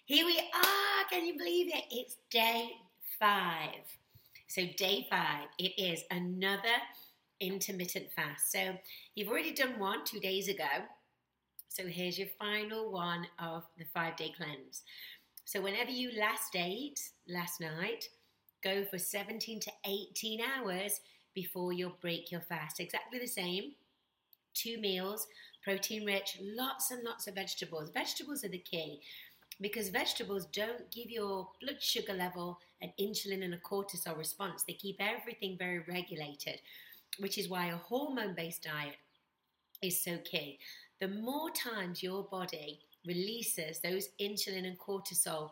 Here we are. Can you believe it? It's day 5. So day 5, it is another intermittent fast. So you've already done one 2 days ago. So here's your final one of the 5-day cleanse. So whenever you last ate, last night, go for 17 to 18 hours before you'll break your fast. Exactly the same. 2 meals, protein rich, lots and lots of vegetables. Vegetables are the key, because vegetables don't give your blood sugar level an insulin and a cortisol response. They keep everything very regulated, which is why a hormone-based diet is so key. The more times your body releases those insulin and cortisol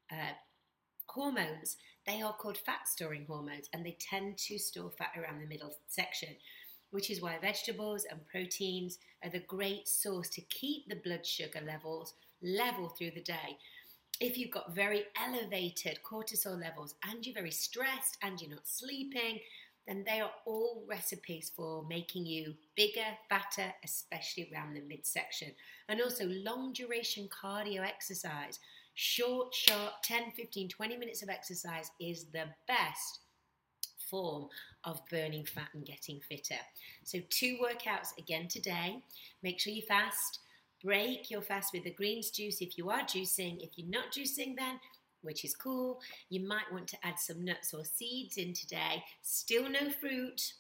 hormones, they are called fat-storing hormones, and they tend to store fat around the middle section, which is why vegetables and proteins are the great source to keep the blood sugar levels level through the day. If you've got very elevated cortisol levels and you're very stressed and you're not sleeping, then they are all recipes for making you bigger, fatter, especially around the midsection. And also long duration cardio exercise. Short, 10, 15, 20 minutes of exercise is the best form of burning fat and getting fitter. So 2 workouts again today. Make sure you fast. Break your fast with the greens juice if you are juicing. If you're not juicing, then, which is cool, you might want to add some nuts or seeds in today. Still no fruit.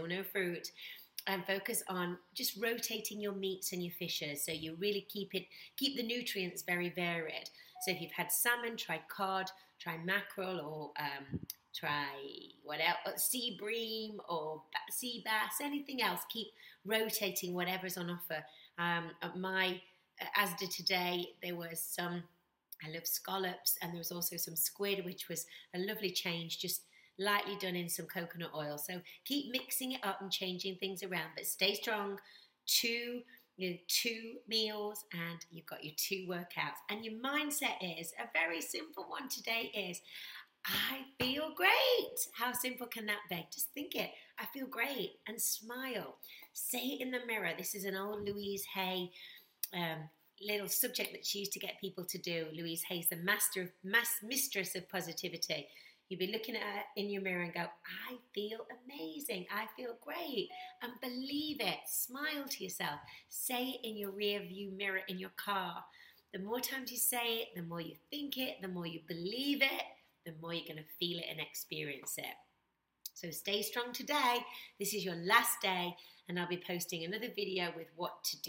And focus on just rotating your meats and your fishes, so you really keep the nutrients very varied. So if you've had salmon, try cod, try mackerel, or try what else? Sea bream or sea bass, anything else. Keep rotating whatever's on offer. At my Asda today, there was some, I love scallops, and there was also some squid, which was a lovely change, just lightly done in some coconut oil. So keep mixing it up and changing things around, but stay strong. 2 meals, and you've got your 2 workouts. And your mindset is a very simple one today is, I feel great. How simple can that be? Just think it. I feel great, and smile. Say it in the mirror. This is an old Louise Hay little subject that she used to get people to do. Louise Hay's the mistress of positivity. You'd be looking at her in your mirror and go, I feel amazing. I feel great. And believe it. Smile to yourself. Say it in your rear view mirror in your car. The more times you say it, the more you think it, the more you believe it, the more you're going to feel it and experience it. So stay strong today. This is your last day, and I'll be posting another video with what to do.